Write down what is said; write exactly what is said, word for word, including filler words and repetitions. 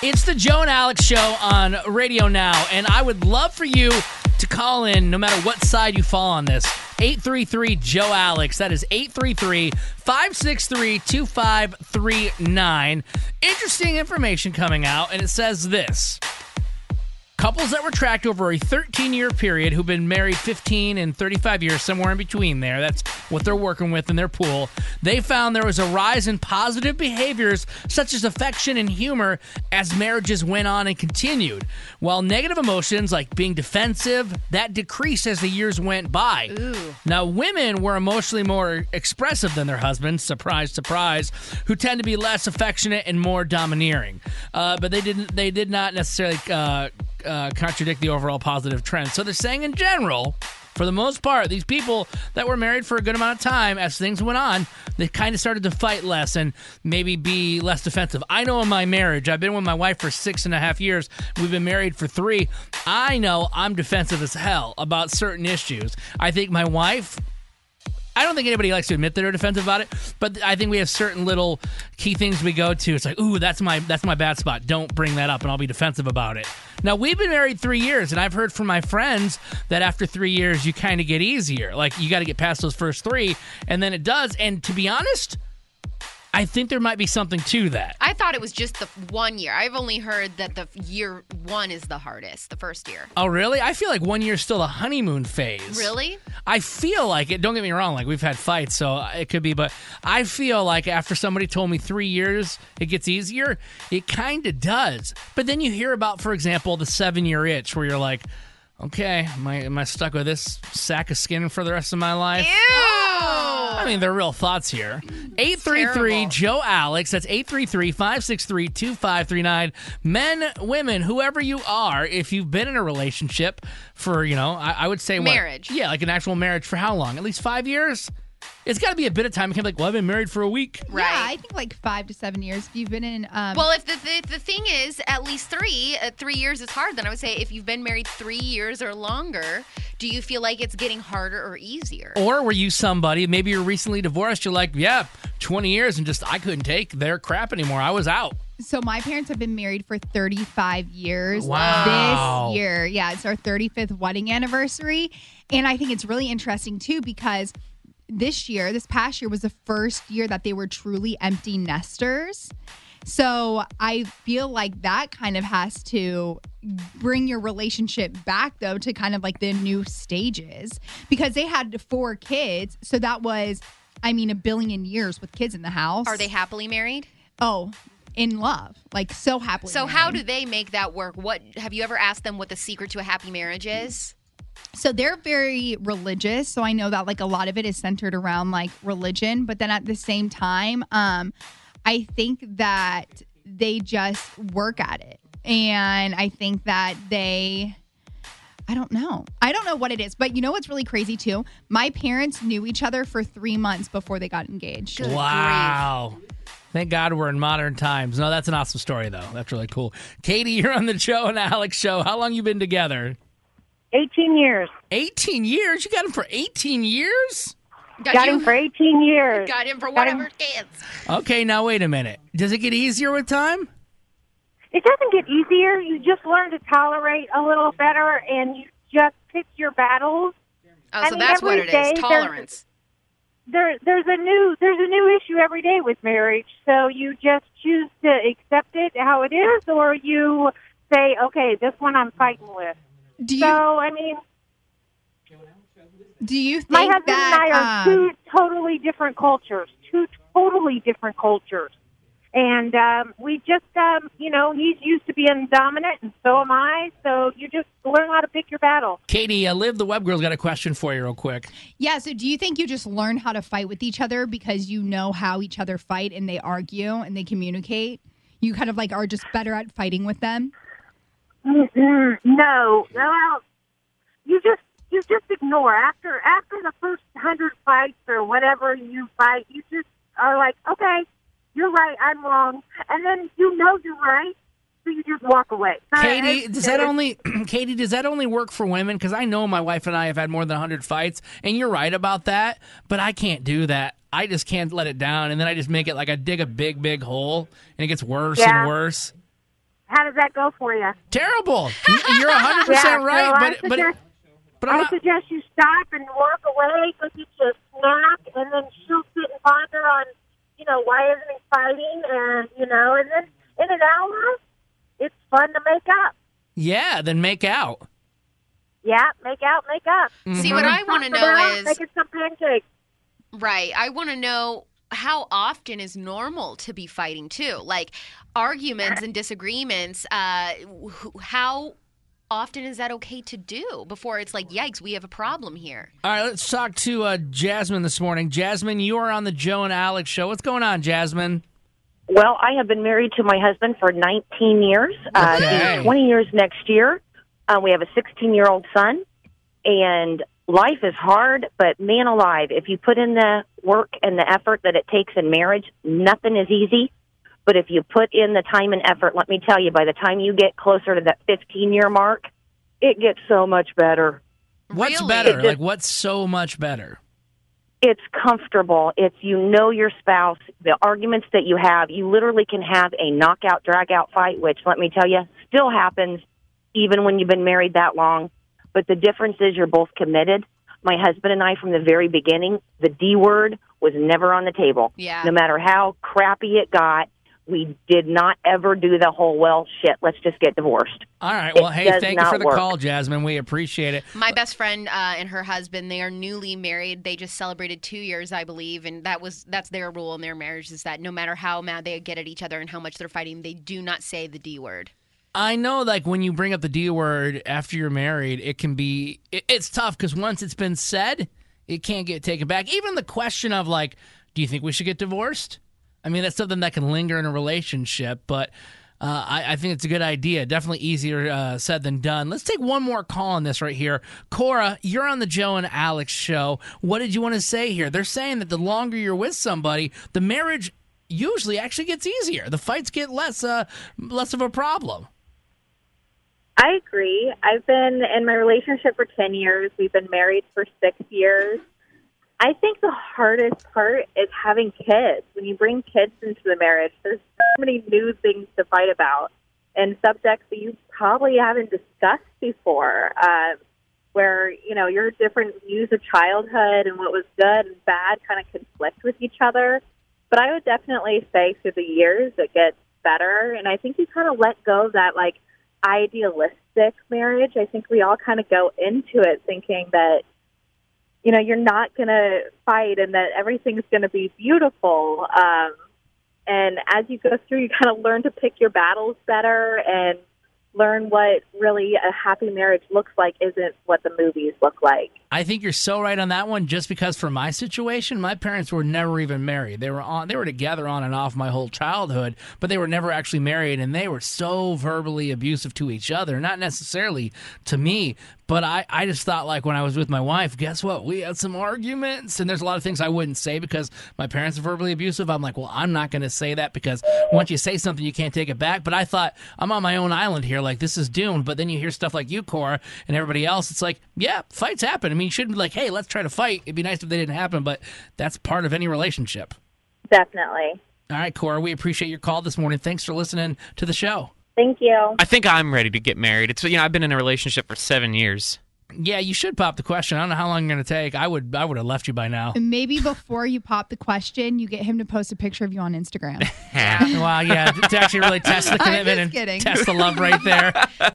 It's the Joe and Alex Show on Radio Now, and I would love for you to call in no matter what side you fall on this. eight three three, Joe Alex. That is eight three three, five six three, two five three nine. Interesting information coming out, and it says this. Couples that were tracked over a thirteen-year period who've been married fifteen and thirty-five years, somewhere in between there, that's what they're working with in their pool, they found there was a rise in positive behaviors such as affection and humor as marriages went on and continued, while negative emotions like being defensive, that decreased as the years went by. Ooh. Now, women were emotionally more expressive than their husbands, surprise, surprise, who tend to be less affectionate and more domineering. Uh, but they didn't. They did not necessarily uh, uh, contradict the overall positive trend. So they're saying in general, for the most part, these people that were married for a good amount of time, as things went on, they kind of started to fight less and maybe be less defensive. I know in my marriage, I've been with my wife for six and a half years. We've been married for three. I know I'm defensive as hell about certain issues. I think my wife... I don't think anybody likes to admit they're defensive about it, but I think we have certain little key things we go to. It's like, ooh, that's my that's my bad spot. Don't bring that up, and I'll be defensive about it. Now, we've been married three years, and I've heard from my friends that after three years, you kind of get easier. Like, you got to get past those first three, and then it does. And to be honest, I think there might be something to that. I thought it was just the one year. I've only heard that the year one is the hardest, the first year. Oh, really? I feel like one year is still the honeymoon phase. Really? I feel like it. Don't get me wrong. Like, we've had fights, so it could be. But I feel like after somebody told me three years, it gets easier. It kind of does. But then you hear about, for example, the seven-year itch where you're like, okay, am I, am I stuck with this sack of skin for the rest of my life? Ew! I mean, they're real thoughts here. eight three three, Joe Alex. That's eight three three, five six three, two five three nine. Men, women, whoever you are, if you've been in a relationship for, you know, I, I would say what? Marriage. Yeah, like an actual marriage for how long? At least five years? It's got to be a bit of time. You can't be like, well, I've been married for a week. Right. Yeah, I think like five to seven years. If you've been in... Um, Well, if the, the the thing is at least three, uh, three years is hard, then I would say if you've been married three years or longer, do you feel like it's getting harder or easier? Or were you somebody, maybe you're recently divorced, you're like, yeah, twenty years and just I couldn't take their crap anymore. I was out. So my parents have been married for thirty-five years. Wow. This year. Yeah, it's our thirty-fifth wedding anniversary. And I think it's really interesting, too, because this year, this past year, was the first year that they were truly empty nesters. So I feel like that kind of has to bring your relationship back, though, to kind of like the new stages. Because they had four kids. So that was, I mean, a billion years with kids in the house. Are they happily married? Oh, in love. Like, so happily So married. how do they make that work? What have you ever asked them what the secret to a happy marriage is? So they're very religious. So I know that like a lot of it is centered around like religion. But then at the same time, um, I think that they just work at it. And I think that they... I don't know. I don't know what it is. But you know what's really crazy, too? My parents knew each other for three months before they got engaged. Good Wow. Thank God we're in modern times. No, that's an awesome story, though. That's really cool. Katie, you're on the Joe and Alex Show. How long you been together? eighteen years. eighteen years? You got him for eighteen years? Got you, him for eighteen years. Got him for Got whatever him. kids. Okay, now wait a minute. Does it get easier with time? It doesn't get easier. You just learn to tolerate a little better, and you just pick your battles. Oh, I so mean, that's what every it day is. there's- Tolerance. There, there's a new, there's a new issue every day with marriage. So you just choose to accept it how it is, or you say, okay, this one I'm fighting with. Do you So I mean, do you think my husband that and I are um, two totally different cultures, two totally different cultures. And um, we just, um, you know, he's used to being dominant, and so am I. So you just learn how to pick your battle. Katie, uh, Liv the Web Girl's got a question for you real quick. Yeah, so do you think you just learn how to fight with each other because you know how each other fight and they argue and they communicate? You kind of like are just better at fighting with them? Mm-mm, no, well, you just you just ignore after after the first hundred fights or whatever you fight. You just are like, okay, you're right, I'm wrong, and then you know you're right, so you just walk away. Katie, Uh, does that only Katie, does that only work for women? Because I know my wife and I have had more than one hundred fights, and you're right about that, but I can't do that. I just can't let it down, and then I just make it like I dig a big, big hole, and it gets worse Yeah. and worse. how does that go for you? Terrible. You- You're one hundred percent Yeah, right, so I but but suggest- but I'm I not, suggest you stop and walk away, go get you a snack, and then she'll sit and ponder on, you know, why isn't he fighting? And, you know, and then in an hour, it's fun to make up. yeah, then make out. Yeah, make out, make up. See, what I want to Talk know about is, making some pancakes. right, I want to know how often is normal to be fighting too? Like arguments and disagreements, uh, wh- how often is that okay to do before it's like, yikes, we have a problem here? All right, let's talk to uh, Jasmine this morning. Jasmine, you are on the Joe and Alex show. What's going on, Jasmine? Well, I have been married to my husband for nineteen years. Uh, Okay. in twenty years next year. Uh, we have a sixteen-year-old son, and life is hard, but man alive, if you put in the work and the effort that it takes in marriage, nothing is easy. But if you put in the time and effort, let me tell you, by the time you get closer to that fifteen-year mark, it gets so much better. What's Really? better? It just- Like, what's so much better? It's comfortable. It's you know your spouse, the arguments that you have. You literally can have a knockout, drag-out fight, which, let me tell you, still happens even when you've been married that long. But the difference is you're both committed. My husband and I, from the very beginning, the D word was never on the table. Yeah. No matter how crappy it got, we did not ever do the whole, well, shit, let's just get divorced. All right. Well, It hey, does thank you not for the work. call, Jasmine. We appreciate it. My best friend uh, and her husband, they are newly married. They just celebrated two years, I believe, and that was that's their rule in their marriage is that no matter how mad they get at each other and how much they're fighting, they do not say the D word. I know, like, when you bring up the D word after you're married, it can be, it, it's tough because once it's been said, it can't get taken back. Even the question of, like, do you think we should get divorced? I mean, that's something that can linger in a relationship, but uh, I, I think it's a good idea. Definitely easier uh, said than done. Let's take one more call on this right here. Cora, you're on the Joe and Alex show. What did you want to say here? They're saying that the longer you're with somebody, the marriage usually actually gets easier. The fights get less, uh, less of a problem. I agree. I've been in my relationship for ten years. We've been married for six years. I think the hardest part is having kids. When you bring kids into the marriage, there's so many new things to fight about and subjects that you probably haven't discussed before, uh, where, you know, your different views of childhood and what was good and bad kind of conflict with each other. But I would definitely say through the years it gets better. And I think you kind of let go of that, like, idealistic marriage. I think we all kind of go into it thinking that, you know, you're not going to fight and that everything's going to be beautiful. Um, and as you go through, you kind of learn to pick your battles better and learn what really a happy marriage looks like isn't what the movies look like. I think you're so right on that one. Just because for my situation, my parents were never even married. They were on, they were together on and off my whole childhood, but they were never actually married, and they were so verbally abusive to each other. Not necessarily to me, but I, I just thought, like, when I was with my wife, guess what? We had some arguments, and there's a lot of things I wouldn't say because my parents are verbally abusive. I'm like, well, I'm not going to say that because once you say something, you can't take it back. But I thought, I'm on my own island here. Like, this is doomed. But then you hear stuff like you, Cora, and everybody else. It's like, yeah, fights happen. I mean, you shouldn't be like, hey, let's try to fight. It'd be nice if they didn't happen, but that's part of any relationship. Definitely. All right, Cora, we appreciate your call this morning. Thanks for listening to the show. Thank you. I think I'm ready to get married. It's you know I've been in a relationship for seven years. Yeah, you should pop the question. I don't know how long you're going to take. I would I would have left you by now. And maybe before you pop the question, you get him to post a picture of you on Instagram. Well, yeah, to actually really test the I'm commitment just and kidding. test the love right there.